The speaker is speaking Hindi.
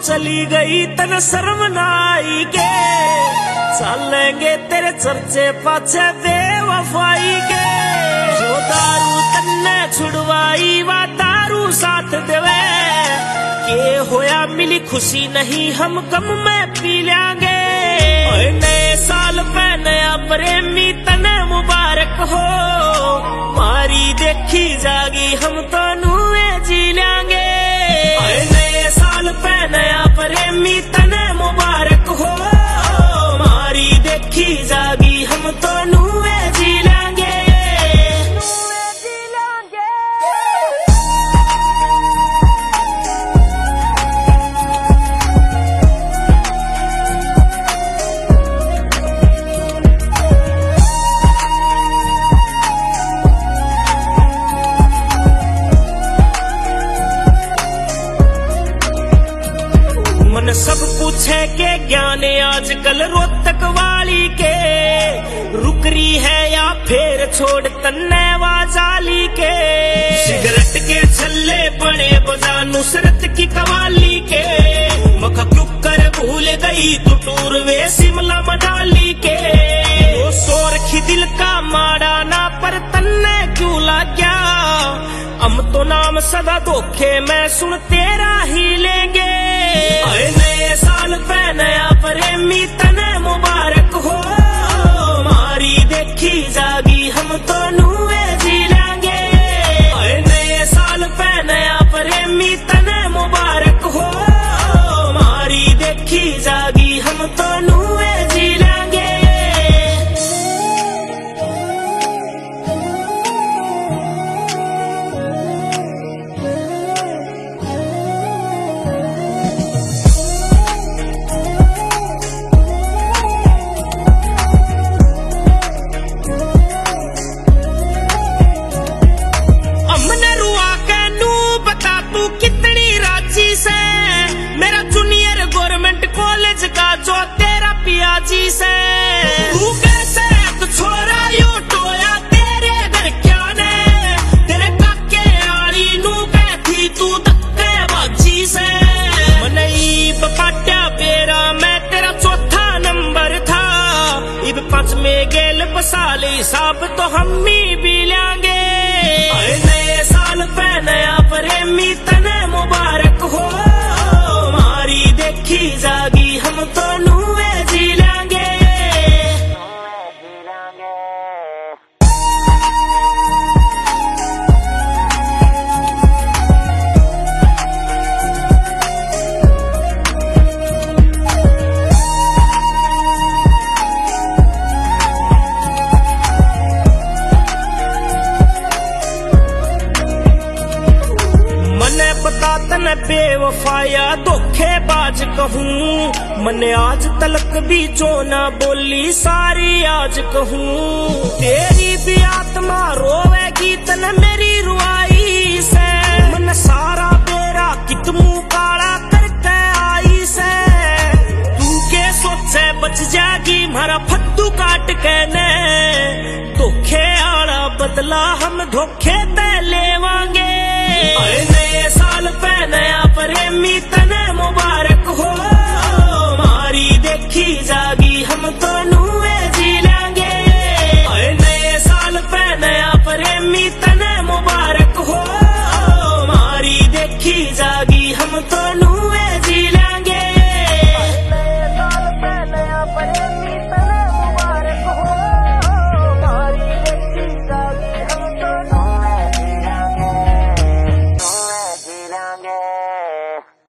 चली गई तन शर्म ना आई के, चलेंगे तेरे चर्चे पाछे बेवफाई के। जो दारू तन्ने छुड़वाई वा दारू साथ देवे, के होया मिली खुशी नहीं हम गम में पी लेंगे। नए साल पे नया प्रेमी तने मुबारक हो, मारी देखी जागी हम तो नुए जी लेंगे। नए साल पे नया प्रेमी तने मुबारक हो, मारी देखी जागी हम तो नुए जी लेंगे। मन सब पूछे के ज्ञान आजकल रोहतक वाली के, रुकरी है या फिर छोड़ तन्ने वाजाली के। सिगरेट के छल्ले बड़े बजा नुसरत की कवाली के, मखा क्यों कर भूल गई तू टूर वे शिमला मनाली के। वो सोरखी दिल का माड़ा ना पर तन्ने क्यों लग गया, हम तो नाम सदा धोखे में सुन तेरा ही लेंगे। नए साल पे नया प्रेमी तने मुबारक हो, मारी देखी जागी हम तो नुए जी लेंगे। नए साल पे नया प्रेमी तने मुबारक हो, मारी देखी जागी हम तो नुए जी लेंगे। जो तेरा पियाजी से तू कैसे छोरा यू टोया तेरे घर क्या ने, तेरे काके आली नू बैठी तू धक्के बाजी से। मनई बपाट्या पेरा मैं तेरा चौथा नंबर था, इब 5 में गेल बसाल हिसाब तो हम ही भी लेंगे। नए साल पे नया प्रेमी तने मुबारक हो, मारी देखी जागी हम तो नुए जी लेंगे। मने बता तने बेवफाया धोखेबाज कहूँ, मने आज तलक भी जो ना बोली सारी आज कहूँ। तेरी भी आत्मा रोवेगी तने मेरी रुआई से, मन सारा बेरा कित मुँह काला करके आई से। तू के सोचे बच जागी मारा फद्दू काट के ने, धोखे आला बदला हम धोखे